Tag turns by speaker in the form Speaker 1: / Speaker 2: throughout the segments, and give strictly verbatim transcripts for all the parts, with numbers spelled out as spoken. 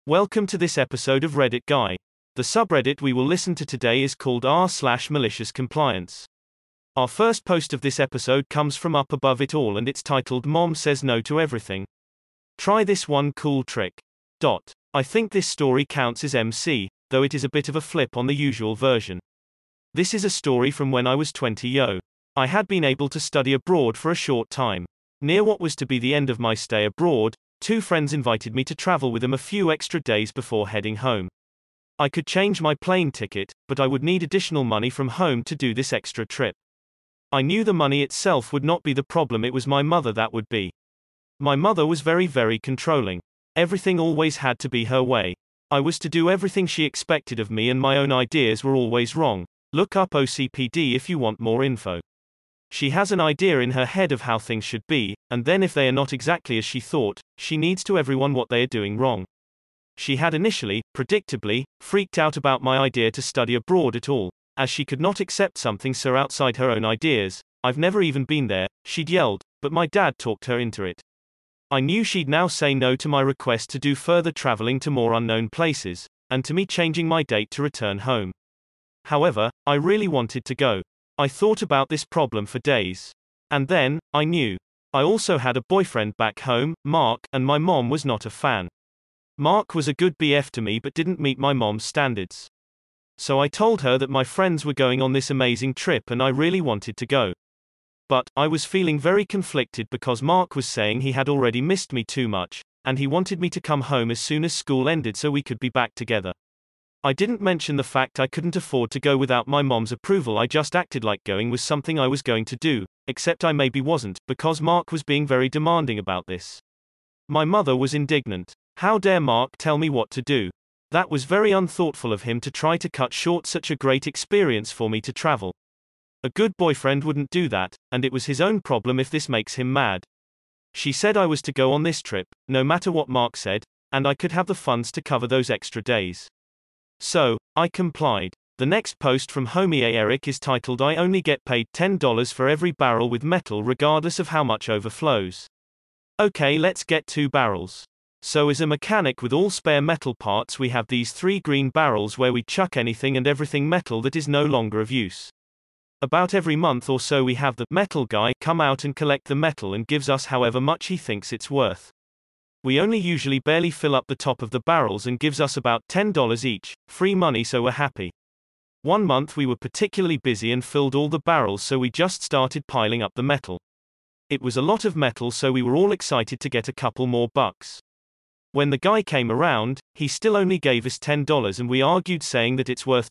Speaker 1: Welcome to this episode of Reddit Guy. The subreddit we will listen to today is called r slash malicious compliance. Our first post of this episode comes from up above it all and it's titled Mom Says No to Everything. Try this one cool trick. Dot. I think this story counts as M C, though it is a bit of a flip on the usual version. This is a story from when I was twenty yo. I had been able to study abroad for a short time. Near what was to be the end of my stay abroad, two friends invited me to travel with them a few extra days before heading home. I could change my plane ticket, but I would need additional money from home to do this extra trip. I knew the money itself would not be the problem, it was my mother that would be. My mother was very very controlling. Everything always had to be her way. I was to do everything she expected of me and my own ideas were always wrong. Look up O C P D if you want more info. She has an idea in her head of how things should be, and then if they are not exactly as she thought, she needs to everyone what they are doing wrong. She had initially, predictably, freaked out about my idea to study abroad at all, as she could not accept something so outside her own ideas. I've never even been there, she'd yelled, but my dad talked her into it. I knew she'd now say no to my request to do further traveling to more unknown places, and to me changing my date to return home. However, I really wanted to go. I thought about this problem for days. And then, I knew. I also had a boyfriend back home, Mark, and my mom was not a fan. Mark was a good B F to me but didn't meet my mom's standards. So I told her that my friends were going on this amazing trip and I really wanted to go. But, I was feeling very conflicted because Mark was saying he had already missed me too much, and he wanted me to come home as soon as school ended so we could be back together. I didn't mention the fact I couldn't afford to go without my mom's approval, I just acted like going was something I was going to do, except I maybe wasn't, because Mark was being very demanding about this. My mother was indignant. How dare Mark tell me what to do? That was very unthoughtful of him to try to cut short such a great experience for me to travel. A good boyfriend wouldn't do that, and it was his own problem if this makes him mad. She said I was to go on this trip, no matter what Mark said, and I could have the funds to cover those extra days. So, I complied. The next post from Homie A. Eric is titled I only get paid ten dollars for every barrel with metal regardless of how much overflows. Okay, let's get two barrels. So as a mechanic with all spare metal parts we have these three green barrels where we chuck anything and everything metal that is no longer of use. About every month or so we have the metal guy come out and collect the metal and gives us however much he thinks it's worth. We only usually barely fill up the top of the barrels and gives us about ten dollars each, free money so we're happy. One month we were particularly busy and filled all the barrels so we just started piling up the metal. It was a lot of metal so we were all excited to get a couple more bucks. When the guy came around, he still only gave us ten dollars and we argued saying that it's worth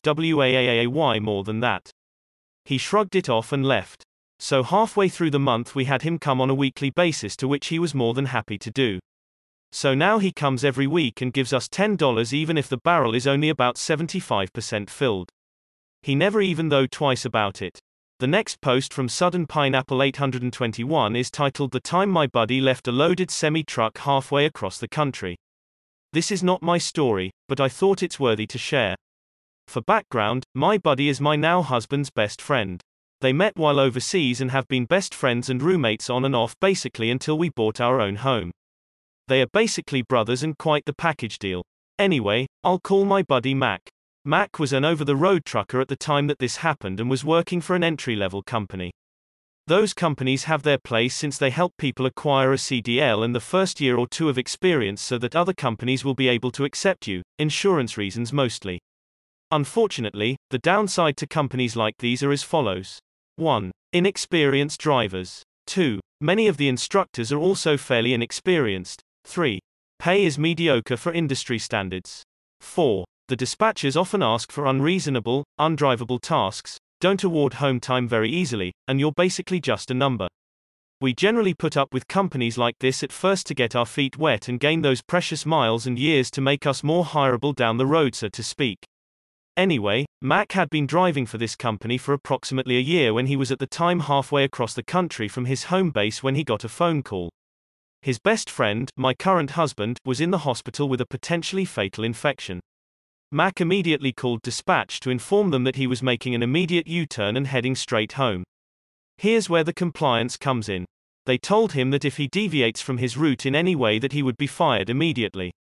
Speaker 1: way more than that. He shrugged it off and left. So halfway through the month we had him come on a weekly basis to which he was more than happy to do. So now he comes every week and gives us ten dollars even if the barrel is only about seventy-five percent filled. He never even thought twice about it. The next post from Southern Pineapple eight hundred twenty-one is titled The Time My Buddy Left a Loaded Semi-Truck Halfway Across the Country. This is not my story, but I thought it's worthy to share. For background, my buddy is my now husband's best friend. They met while overseas and have been best friends and roommates on and off basically until we bought our own home. They are basically brothers and quite the package deal. Anyway, I'll call my buddy Mac. Mac was an over-the-road trucker at the time that this happened and was working for an entry-level company. Those companies have their place since they help people acquire a C D L and the first year or two of experience so that other companies will be able to accept you, insurance reasons mostly. Unfortunately, the downside to companies like these are as follows. one. Inexperienced drivers. two. Many of the instructors are also fairly inexperienced. three. Pay is mediocre for industry standards. four. The dispatchers often ask for unreasonable, undrivable tasks, don't award home time very easily, and you're basically just a number. We generally put up with companies like this at first to get our feet wet and gain those precious miles and years to make us more hireable down the road, so to speak. Anyway, Mac had been driving for this company for approximately a year when he was at the time halfway across the country from his home base when he got a phone call. His best friend, my current husband, was in the hospital with a potentially fatal infection. Mac immediately called dispatch to inform them that he was making an immediate U-turn and heading straight home. Here's where the compliance comes in. They told him that if he deviates from his route in any way that he would be fired immediately.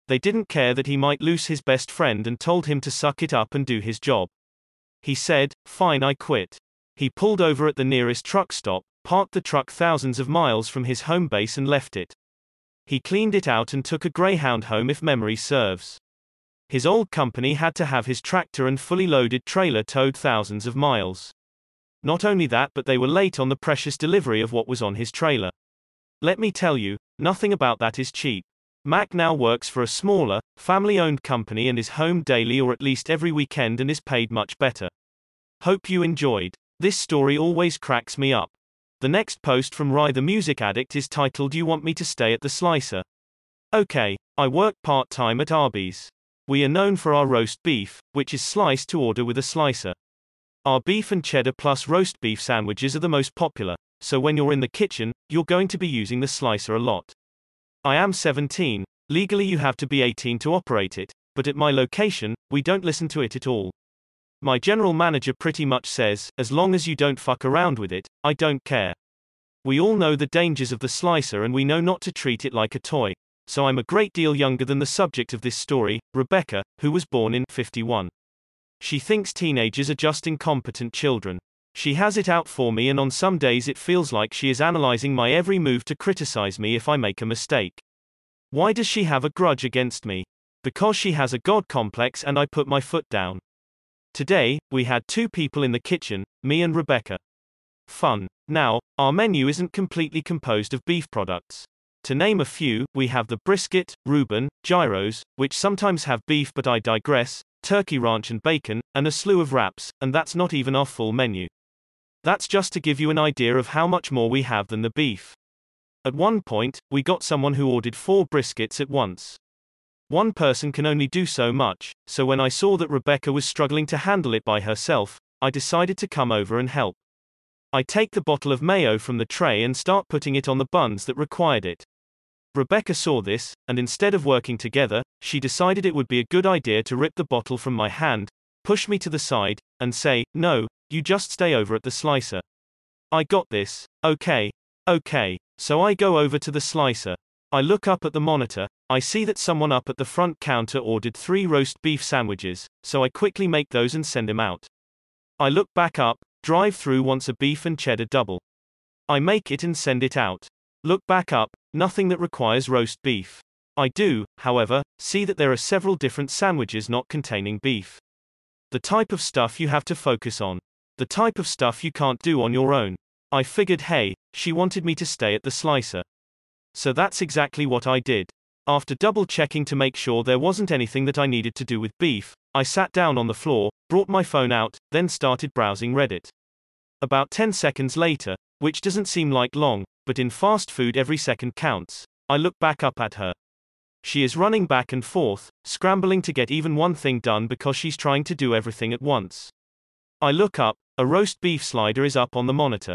Speaker 1: They didn't care that he might lose his best friend and told him to suck it up and do his job. He said, "Fine, I quit." He pulled over at the nearest truck stop, parked the truck thousands of miles from his home base and left it. He cleaned it out and took a Greyhound home if memory serves. His old company had to have his tractor and fully loaded trailer towed thousands of miles. Not only that, but they were late on the precious delivery of what was on his trailer. Let me tell you, nothing about that is cheap. Mac now works for a smaller, family-owned company and is home daily or at least every weekend and is paid much better. Hope you enjoyed. This story always cracks me up. The next post from Rye the Music Addict is titled "You Want Me to Stay at the Slicer?" Okay, I work part-time at Arby's. We are known for our roast beef, which is sliced to order with a slicer. Our beef and cheddar plus roast beef sandwiches are the most popular, so when you're in the kitchen, you're going to be using the slicer a lot. I am seventeen, legally you have to be eighteen to operate it, but at my location, we don't listen to it at all. My general manager pretty much says, as long as you don't fuck around with it, I don't care. We all know the dangers of the slicer and we know not to treat it like a toy. So I'm a great deal younger than the subject of this story, Rebecca, who was born in fifty-one. She thinks teenagers are just incompetent children. She has it out for me and on some days it feels like she is analyzing my every move to criticize me if I make a mistake. Why does she have a grudge against me? Because she has a god complex and I put my foot down. Today, we had two people in the kitchen, me and Rebecca. Fun. Now, our menu isn't completely composed of beef products. To name a few, we have the brisket, Reuben, gyros, which sometimes have beef but I digress, turkey ranch and bacon, and a slew of wraps, and that's not even our full menu. That's just to give you an idea of how much more we have than the beef. At one point, we got someone who ordered four briskets at once. One person can only do so much, so when I saw that Rebecca was struggling to handle it by herself, I decided to come over and help. I take the bottle of mayo from the tray and start putting it on the buns that required it. Rebecca saw this, and instead of working together, she decided it would be a good idea to rip the bottle from my hand, push me to the side, and say, "No, you just stay over at the slicer." I got this. Okay. Okay. So I go over to the slicer. I look up at the monitor, I see that someone up at the front counter ordered three roast beef sandwiches, so I quickly make those and send him out. I look back up, drive-through wants a beef and cheddar double. I make it and send it out. Look back up, nothing that requires roast beef. I do, however, see that there are several different sandwiches not containing beef. The type of stuff you have to focus on. The type of stuff you can't do on your own. I figured, hey, she wanted me to stay at the slicer. So that's exactly what I did. After double-checking to make sure there wasn't anything that I needed to do with beef, I sat down on the floor, brought my phone out, then started browsing Reddit. About ten seconds later, which doesn't seem like long, but in fast food every second counts, I look back up at her. She is running back and forth, scrambling to get even one thing done because she's trying to do everything at once. I look up, a roast beef slider is up on the monitor.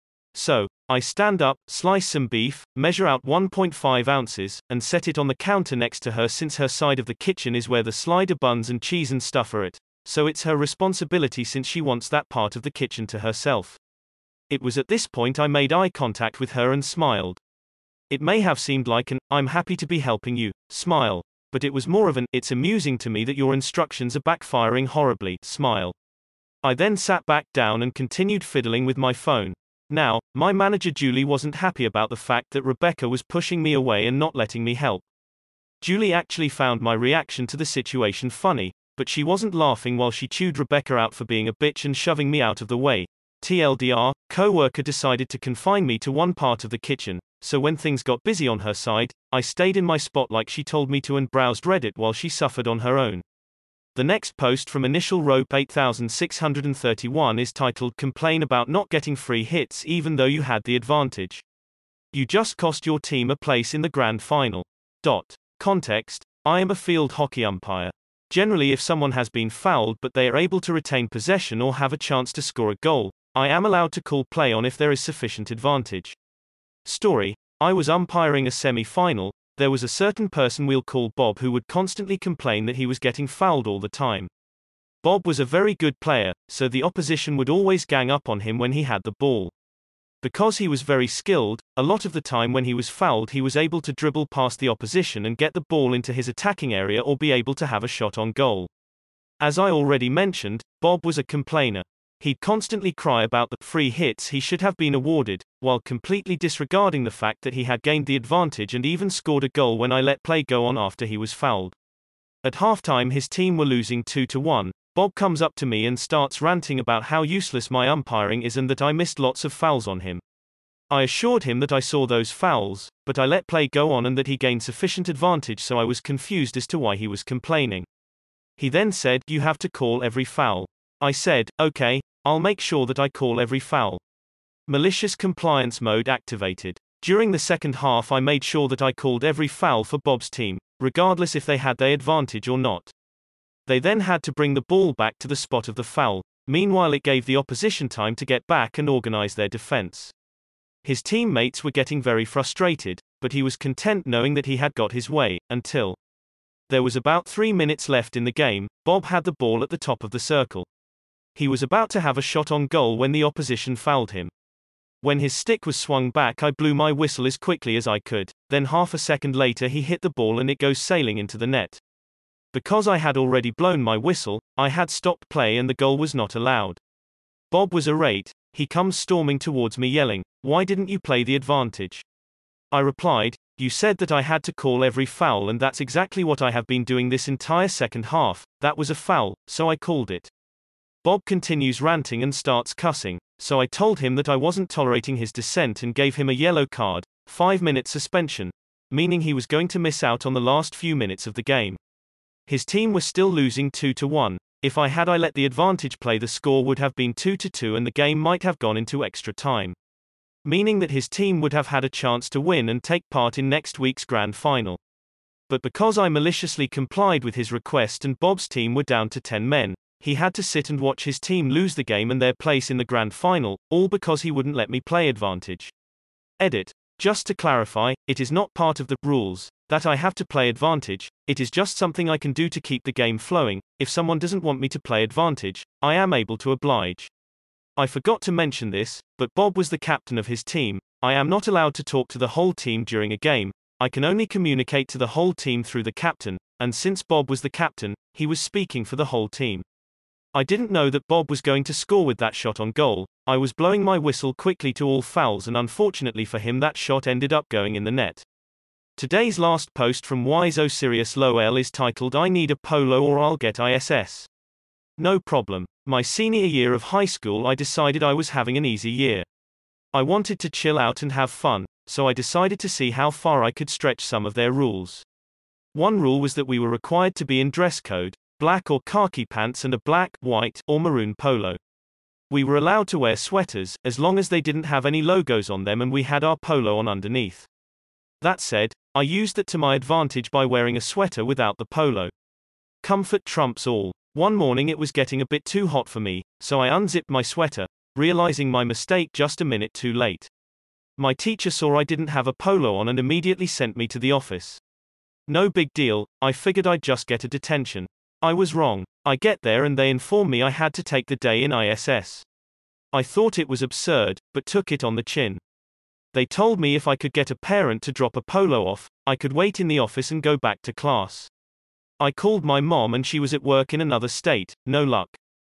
Speaker 1: So, I stand up, slice some beef, measure out one point five ounces, and set it on the counter next to her since her side of the kitchen is where the slider buns and cheese and stuff are at, so it's her responsibility since she wants that part of the kitchen to herself. It was at this point I made eye contact with her and smiled. It may have seemed like an, "I'm happy to be helping you," smile, but it was more of an, "It's amusing to me that your instructions are backfiring horribly," smile. I then sat back down and continued fiddling with my phone. Now, my manager Julie wasn't happy about the fact that Rebecca was pushing me away and not letting me help. Julie actually found my reaction to the situation funny, but she wasn't laughing while she chewed Rebecca out for being a bitch and shoving me out of the way. T L D R, co-worker decided to confine me to one part of the kitchen, so when things got busy on her side, I stayed in my spot like she told me to and browsed Reddit while she suffered on her own. The next post from Initial Rope eight thousand six hundred thirty-one is titled "Complain About Not Getting Free Hits Even Though You Had the Advantage." You just cost your team a place in the grand final. Dot. Context: I am a field hockey umpire. Generally, if someone has been fouled but they are able to retain possession or have a chance to score a goal, I am allowed to call play on if there is sufficient advantage. Story: I was umpiring a semi-final. There was a certain person we'll call Bob who would constantly complain that he was getting fouled all the time. Bob was a very good player, so the opposition would always gang up on him when he had the ball. Because he was very skilled, a lot of the time when he was fouled he was able to dribble past the opposition and get the ball into his attacking area or be able to have a shot on goal. As I already mentioned, Bob was a complainer. He'd constantly cry about the free hits he should have been awarded, while completely disregarding the fact that he had gained the advantage and even scored a goal when I let play go on after he was fouled. At halftime his team were losing two to one. Bob comes up to me and starts ranting about how useless my umpiring is and that I missed lots of fouls on him. I assured him that I saw those fouls, but I let play go on and that he gained sufficient advantage, so I was confused as to why he was complaining. He then said, "You have to call every foul." I said, "Okay, I'll make sure that I call every foul." Malicious compliance mode activated. During the second half I made sure that I called every foul for Bob's team, regardless if they had their advantage or not. They then had to bring the ball back to the spot of the foul. Meanwhile it gave the opposition time to get back and organize their defense. His teammates were getting very frustrated, but he was content knowing that he had got his way, until there was about three minutes left in the game. Bob had the ball at the top of the circle. He was about to have a shot on goal when the opposition fouled him. When his stick was swung back I blew my whistle as quickly as I could, then half a second later he hit the ball and it goes sailing into the net. Because I had already blown my whistle, I had stopped play and the goal was not allowed. Bob was irate. He comes storming towards me yelling, "Why didn't you play the advantage?" I replied, "You said that I had to call every foul and that's exactly what I have been doing this entire second half. That was a foul, so I called it." Bob continues ranting and starts cussing, so I told him that I wasn't tolerating his dissent and gave him a yellow card, five minute suspension, meaning he was going to miss out on the last few minutes of the game. His team was still losing two to one. If I had I let the advantage play, the score would have been two to two and the game might have gone into extra time, meaning that his team would have had a chance to win and take part in next week's grand final. But because I maliciously complied with his request and Bob's team were down to ten men, he had to sit and watch his team lose the game and their place in the grand final, all because he wouldn't let me play advantage. Edit. Just to clarify, it is not part of the rules that I have to play advantage. It is just something I can do to keep the game flowing. If someone doesn't want me to play advantage, I am able to oblige. I forgot to mention this, but Bob was the captain of his team. I am not allowed to talk to the whole team during a game. I can only communicate to the whole team through the captain, and since Bob was the captain, he was speaking for the whole team. I didn't know that Bob was going to score with that shot on goal. I was blowing my whistle quickly to all fouls and unfortunately for him that shot ended up going in the net. Today's last post from Wise Osiris Lowell is titled "I Need a Polo or I'll Get I S S." No problem. My senior year of high school I decided I was having an easy year. I wanted to chill out and have fun, so I decided to see how far I could stretch some of their rules. One rule was that we were required to be in dress code, black or khaki pants and a black, white, or maroon polo. We were allowed to wear sweaters, as long as they didn't have any logos on them and we had our polo on underneath. That said, I used that to my advantage by wearing a sweater without the polo. Comfort trumps all. One morning it was getting a bit too hot for me, so I unzipped my sweater, realizing my mistake just a minute too late. My teacher saw I didn't have a polo on and immediately sent me to the office. No big deal, I figured I'd just get a detention. I was wrong. I get there and they inform me I had to take the day in I S S. I thought it was absurd, but took it on the chin. They told me if I could get a parent to drop a polo off, I could wait in the office and go back to class. I called my mom and she was at work in another state, no luck.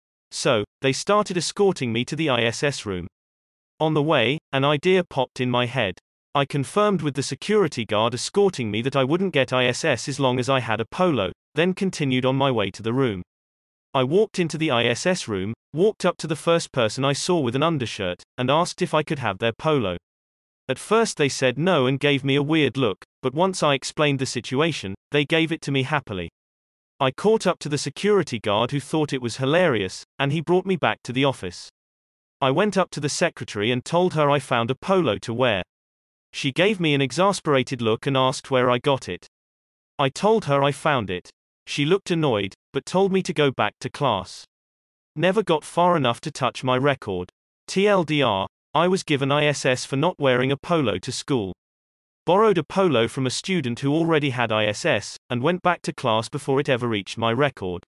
Speaker 1: So, they started escorting me to the I S S room. On the way, an idea popped in my head. I confirmed with the security guard escorting me that I wouldn't get I S S as long as I had a polo, then continued on my way to the room. I walked into the I S S room, walked up to the first person I saw with an undershirt, and asked if I could have their polo. At first they said no and gave me a weird look, but once I explained the situation, they gave it to me happily. I caught up to the security guard who thought it was hilarious, and he brought me back to the office. I went up to the secretary and told her I found a polo to wear. She gave me an exasperated look and asked where I got it. I told her I found it. She looked annoyed, but told me to go back to class. Never got far enough to touch my record. T L D R, I was given I S S for not wearing a polo to school. Borrowed a polo from a student who already had I S S, and went back to class before it ever reached my record.